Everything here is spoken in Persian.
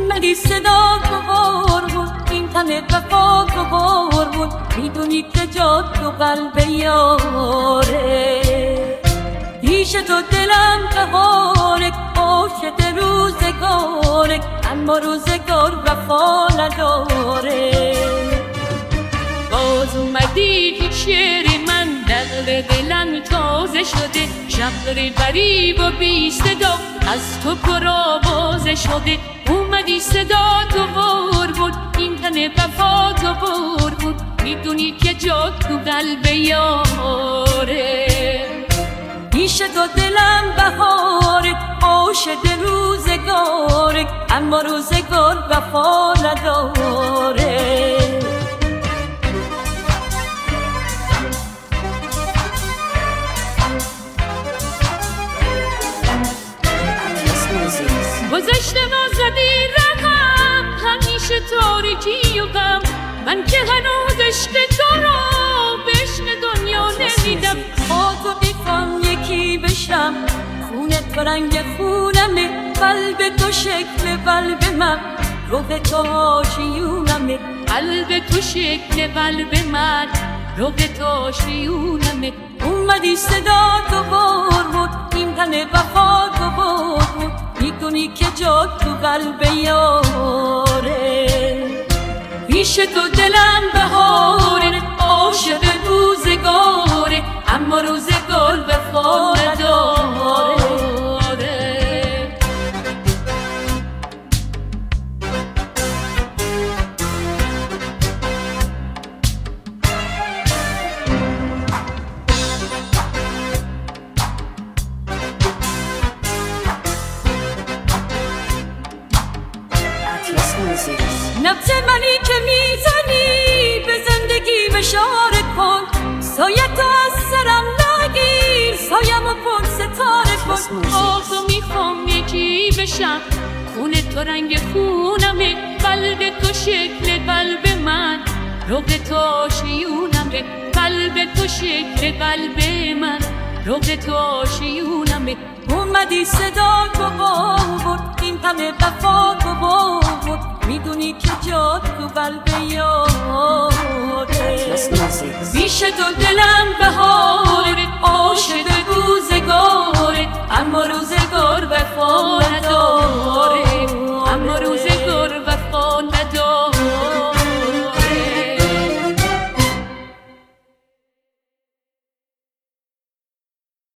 اومدی صدا تو بود این تن وفا تو بود میدونی که جا تو قلب یاره پیش تو دلم بهاره عاشق روزگاره اما روزگار وفا نداره باز اومدی که شعر من دل دلم تازه شده شب داره غریب و بی صدا از تو پرآوازه شده اومدی صدا تو بود این تن وفا تو بود میدونی که جا تو قلب یاره پیش تو دلم بهاره عاشق روزگاره اما روزگار وفا نداره گذشته ما زدی رقم همیشه تاریکی و غم من که هنوز عشق تو رو به عشق دنیا نمیدم با تو میخوام یکی بشم خونت به رنگ خونمه قلب تو شکل قلب من روح تو آشیونمه قلب تو شکل قلب من روح تو آشیونمه اومدی صدا تو بود این تن وفا تو بود میدونی که جا تو قلب یاره پیش تو دلم بهاره عاشق روزگاره اما روزگار وفا نداره نبض منی که میزنی به زندگی بشاره کن سایه تو از سرم نگیر سایم و پر ستاره کن آخو میخوام یکی بشم خون تو رنگ خونمه قلب تو شکل قلب من روح تو آشیونمه قلب تو شکل قلب من روح تو آشیونمه اومدی صدا تو بود این تن وفا تو بود میدونی که جا تو قلب یاره پیش تو دلم بهاره